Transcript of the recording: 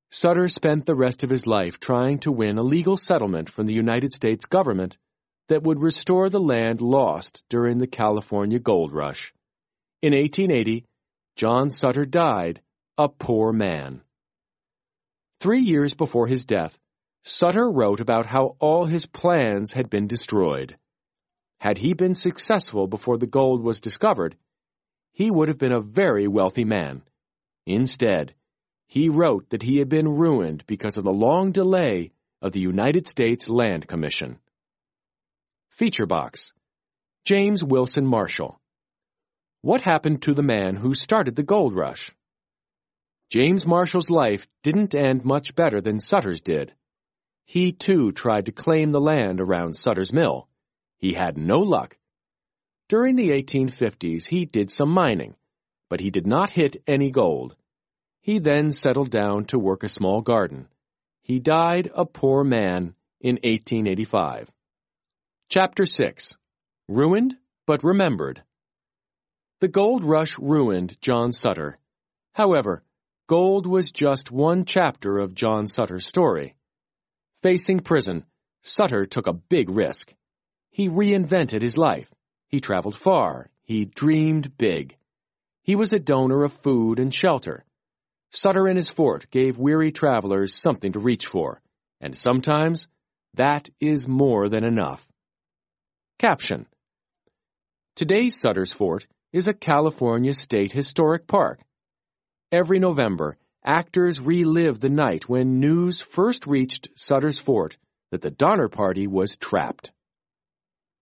Sutter spent the rest of his life trying to win a legal settlement from the United States government that would restore the land lost during the California gold rush. In 1880, John Sutter died, a poor man. 3 years before his death, Sutter wrote about how all his plans had been destroyed. Had he been successful before the gold was discovered, he would have been a very wealthy man. Instead, he wrote that he had been ruined because of the long delay of the United States Land Commission. Feature box. James Wilson Marshall. What happened to the man who started the gold rush? James Marshall's life didn't end much better than Sutter's did. He, too, tried to claim the land around Sutter's Mill. He had no luck. During the 1850s, he did some mining, but he did not hit any gold. He then settled down to work a small garden. He died a poor man in 1885. Chapter 6. Ruined but Remembered. The gold rush ruined John Sutter. However, gold was just one chapter of John Sutter's story. Facing prison, Sutter took a big risk. He reinvented his life. He traveled far. He dreamed big. He was a donor of food and shelter. Sutter and his fort gave weary travelers something to reach for, and sometimes that is more than enough. Caption. Today's Sutter's Fort is a California State Historic Park. Every November, actors relive the night when news first reached Sutter's Fort that the Donner Party was trapped.